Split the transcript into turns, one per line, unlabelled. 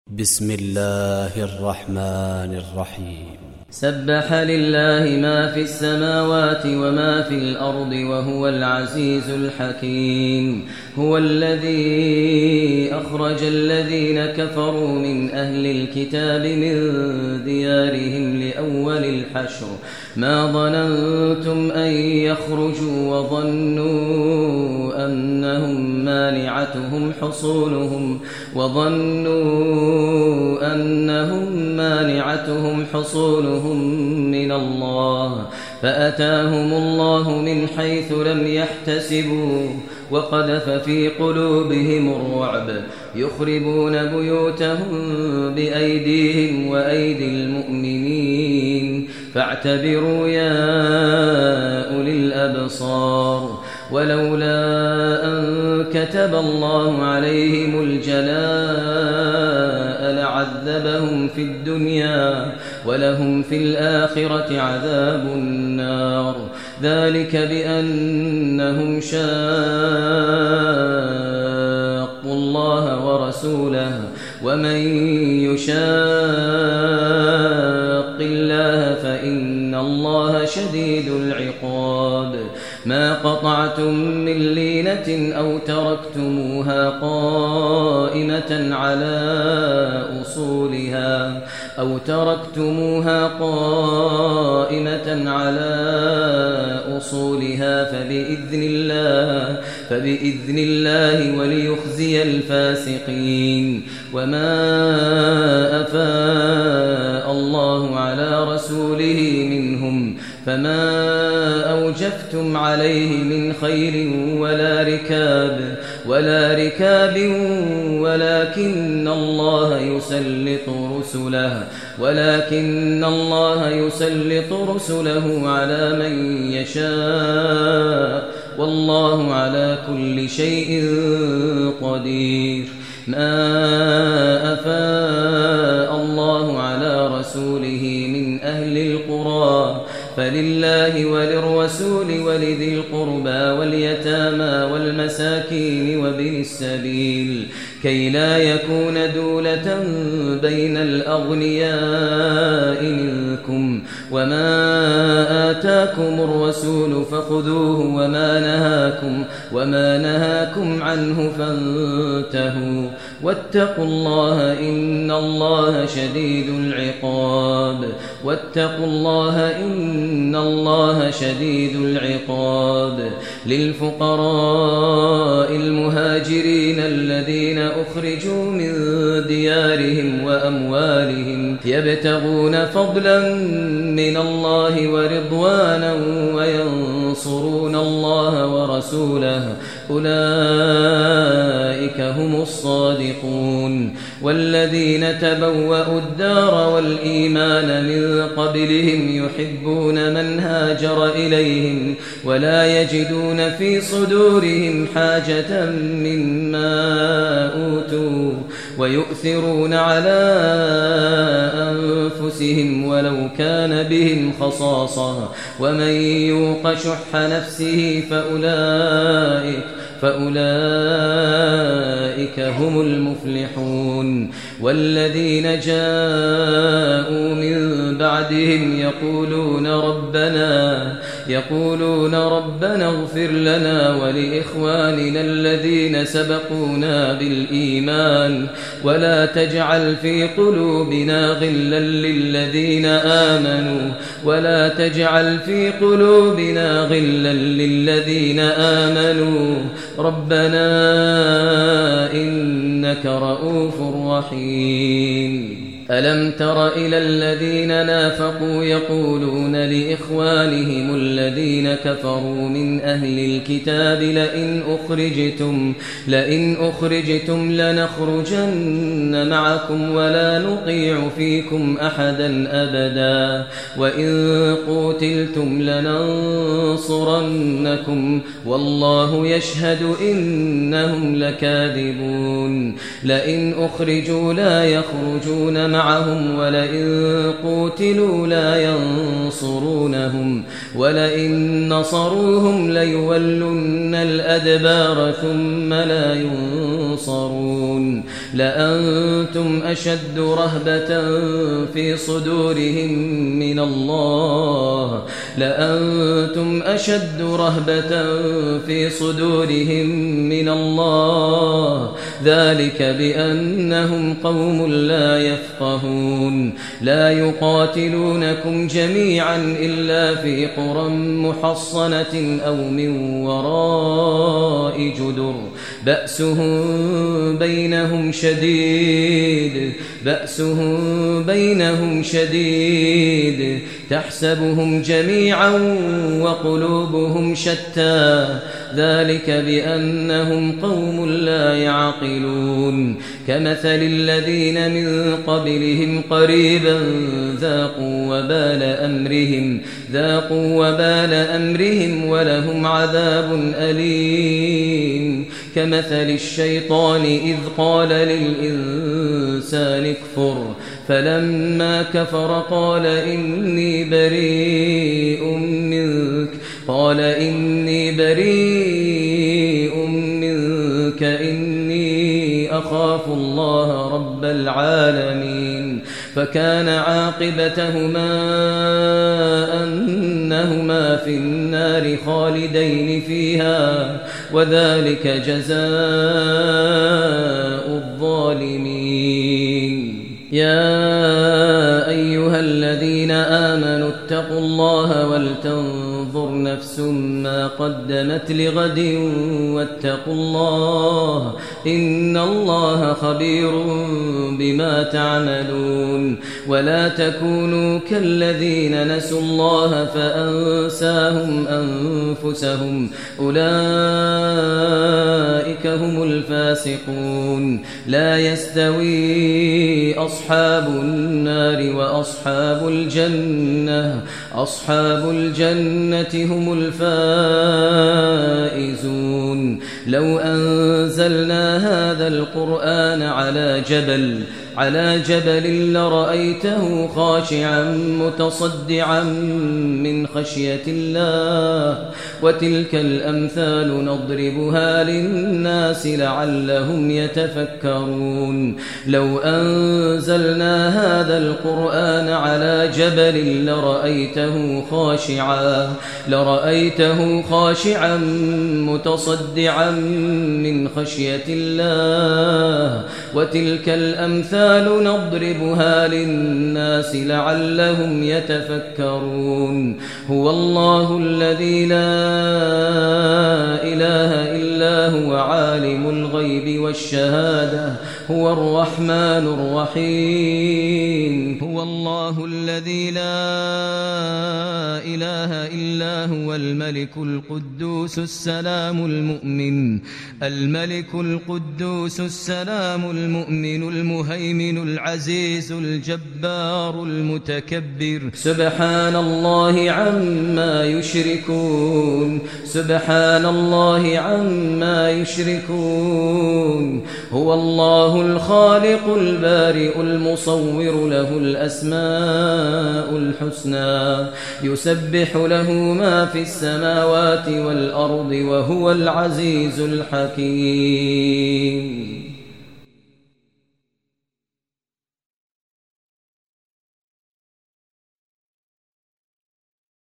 بسم الله الرحمن الرحيم.
سبح لله ما في السماوات وما في الأرض وهو العزيز الحكيم. هو الذي أخرج الذين كفروا من أهل الكتاب من ديارهم لأول الحشر ما ظننتم أن يخرجوا وظنوا أنهم مانعتهم حصونهم من الله فأتاهم الله من حيث لم يحتسبوا وقذف في قلوبهم الرعب يخربون بيوتهم بأيديهم وأيدي المؤمنين فاعتبروا يا أولي الأبصار. ولولا أن كتب الله عليهم الجلاء لعذبهم في الدنيا ولهم في الآخرة عذاب النار. ذلك بأنهم شاقوا الله ورسوله ومن يشاق الله فإن الله شديد العقاب. ما قطعتم من لينة أو تركتموها قائمة على أصولها فبإذن الله وليخزي الفاسقين. وما أفاء الله على رسوله منهم فما أوجفتم عليه من خيل ولا ركاب ولكن الله يسلط رسله على من يشاء والله على كل شيء قدير. ما أفاء الله على رسوله من أهل القرى فلله وللرسول ولذي القربى واليتامى والمساكين وابن السبيل كي لا يكون دولة بين الأغنياء منكم. وما آتاكم الرسول فخذوه وما نهاكم عنه فانتهوا واتقوا الله إن الله شديد العقاب. للفقراء المهاجرين الذين أخرجوا من ديارهم وأموالهم يبتغون فضلا من الله ورضوانا وينصرون الله ورسوله أولئك هم الصادقون. والذين تبوأوا الدار والإيمان من قبلهم يحبون من هاجر إليهم ولا يجدون في صدورهم حاجة مما أوتوا ويؤثرون على أنفسهم ولو كان بهم خصاصة ومن يوق شح نفسه فأولئك هم المفلحون. والذين جاءوا من بعدهم يقولون ربنا اغفر لنا ولإخواننا الذين سبقونا بالإيمان ولا تجعل في قلوبنا غلا للذين آمنوا ربنا إنك رؤوف رحيم. ألم تر إلى الذين نافقوا يقولون لإخوانهم الذين كفروا من أهل الكتاب لئن أخرجتم لنخرجن معكم ولا نطيع فيكم أحدا أبدا وإن قوتلتم لننصرنكم والله يشهد إنهم لكاذبون. لئن أخرجوا لا يخرجون معهم ولئن قوتلوا لا ينصرونهم ولئن نصروهم ليولن الأدبار ثم لا ينصرون. لأنتم أشد رهبة في صدورهم من الله لأنتم أشد رهبة في صدورهم من الله ذلك بأنهم قوم لا يفقهون لا يقاتلونكم جميعا إلا في قرى محصنة أو من وراء جدر بأسهم بينهم شديد تحسبهم جميعا وقلوبهم شتى ذلك بأنهم قوم لا يعقلون كمثل الذين من قبلهم قريبا ذاقوا وبال أمرهم ولهم عذاب أليم كمثل الشيطان إذ قال للإنسان اكفر فلما كفر قال إني بريء منك إني أخاف الله رب العالمين فكان عاقبتهما أنهما في النار خالدين فيها وذلك جزاء الظالمين يا أيها الذين آمنوا اتقوا الله ولتنظر نفس ما قدمت لغد واتقوا الله إن الله خبير بما تعملون ولا تكونوا كالذين نسوا الله فأنساهم أنفسهم أولئك هم الفاسقون لا يستوي أصحاب النار وأصحاب الجنة هم الفائزون لو أنزلنا هذا القرآن على جبل لرأيته خاشعا متصدعا من خشية الله وتلك الأمثال نضربها للناس لعلهم يتفكرون لو أنزلنا هذا القرآن على جبل لرأيته خاشعا متصدعا من خشية الله وتلك الأمثال نضربها للناس لعلهم يتفكرون هو الله الذي لا إله إلا هو عالم الغيب والشهادة هو الرحمن الرحيم هو الله الذي لا إله إلا هو الملك القدوس السلام المؤمن المهيمن العزيز الجبار المتكبر سبحان الله عما يشركون هو الله الخالق البارئ المصور له الأسماء الحسنى يسبح له ما في السماوات والأرض وهو العزيز الحكيم